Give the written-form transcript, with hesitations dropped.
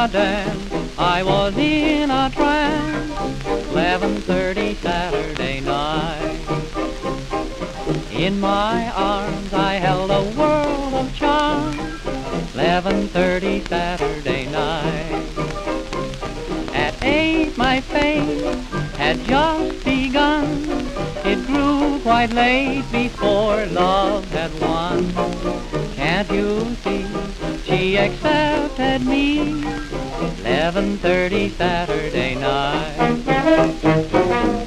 a dance, I was in a trance. 11:30 Saturday night. In my arms I held a world of charm. 11:30 Saturday night. At 8 my fate had just begun. It grew quite late before love had won. Can't you see, she accepted me. 11:30 Saturday night.